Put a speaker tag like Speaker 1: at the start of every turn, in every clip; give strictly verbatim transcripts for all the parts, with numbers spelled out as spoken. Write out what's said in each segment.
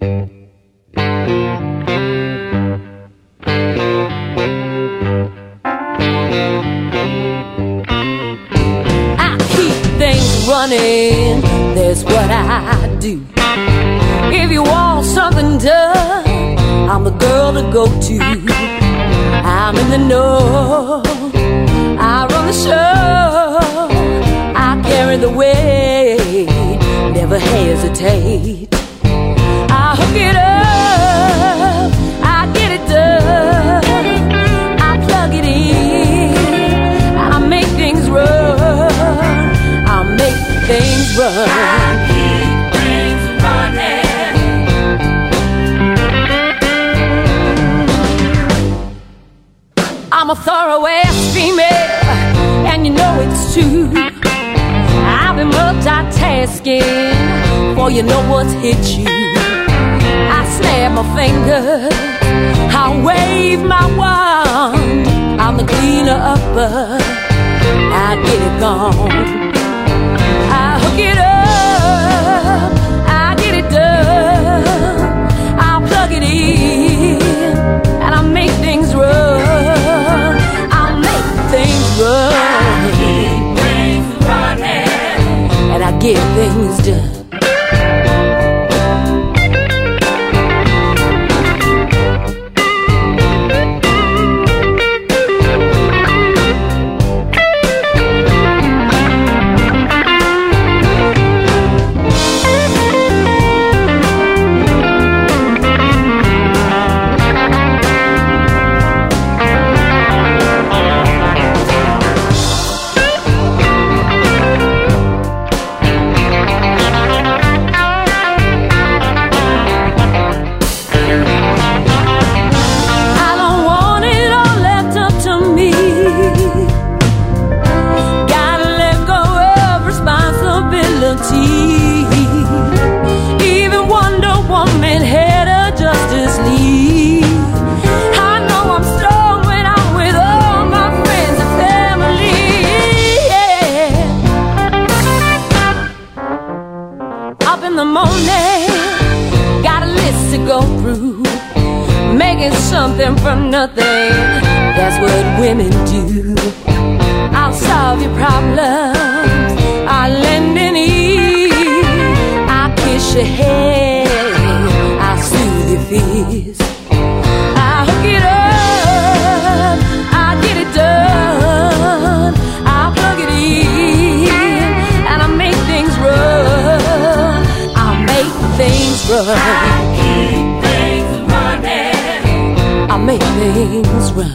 Speaker 1: I keep things running, that's what I do. If you want something done, I'm the girl to go to. I'm in the know, I run the show, I carry the weight, never hesitate. I hook it up, I get it done, I plug it in, I make things run, I make things run. I keep things running. I'm a thorough-ass female, and you know it's true. I've been multitasking, for you know what's hit you. I snap my fingers, I wave my wand, I'm the cleaner-upper, I get it gone. I hook it up, I get it done, I plug it in, and I make things run. Run. I keep things running, and I get things done. Even Wonder Woman had a Justice League. I know I'm strong when I'm with all my friends and family. Yeah. Up in the morning, got a list to go through, making something from nothing, that's what women do. I'll solve your problems, I'll lend an ear, I'll kiss your head, I'll soothe your fears. I'll hook it up, I'll get it done, I'll plug it in, and I'll make things run. I'll make things run. I keep things running. I'll make things run.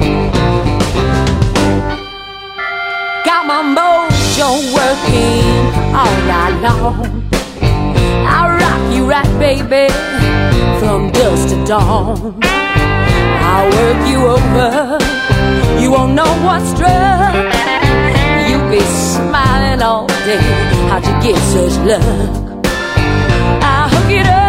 Speaker 1: Got my mojo working all night long. I'll rock you right, baby, from dusk to dawn. I'll work you over, you won't know what's struck. You'll be smiling all day, how'd you get such luck? I'll hook it up,